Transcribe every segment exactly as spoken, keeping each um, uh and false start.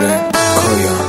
لورن کایان.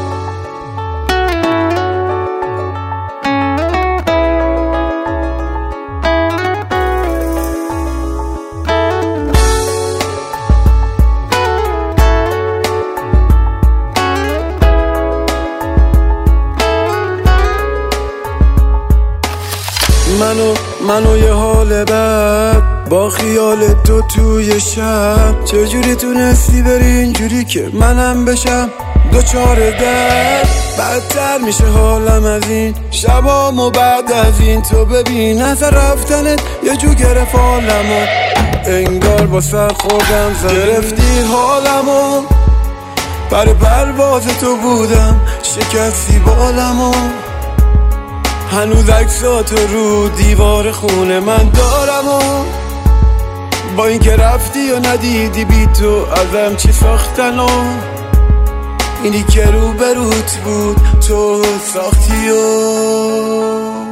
منو منو یه حال بد با خیال تو توی شب، چجوری تونستی بری اینجوری که منم بشم دوچار درد؟ بدتر میشه حالم از این شبام و بعد از این تو ببین از رفتنت یه جو گرفت حالمو، انگار با سر خوردم زمین. گرفتی حالمو، بر پرواز تو بودم شکستی بالمو، هنوز عکساتو رو دیوار خونه من دارم و با اینکه رفتی و ندیدی بی تو ازم چی ساختن و اینی که رو بروت بود تو ساختی و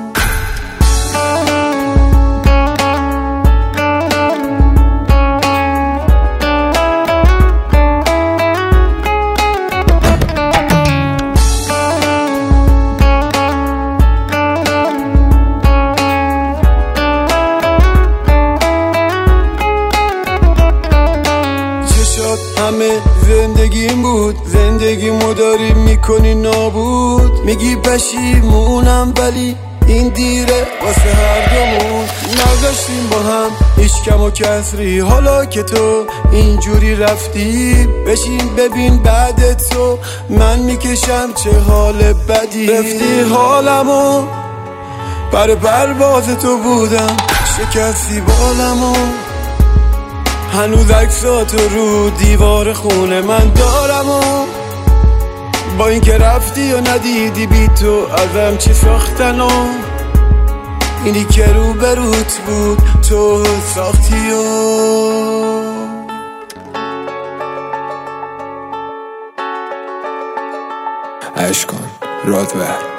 همه زندگیم بود، زندگیمو داری میکنی نابود. میگی پشیمونم ولی این دیره واسه هر دومون. نذاشتیم با هم هیچ کم و کسری، حالا که تو اینجوری رفتی بشین ببین بعد تو من میکشم چه حال بدی. رفتی حالمو، بر پرواز تو بودم شکستی بالمو، هنوز عکساتو رو دیوار خونه من دارم و با اینکه رفتی و ندیدی بی تو ازم چی ساختن و اینی که رو بروت بود تو ساختی و اشکان رادور.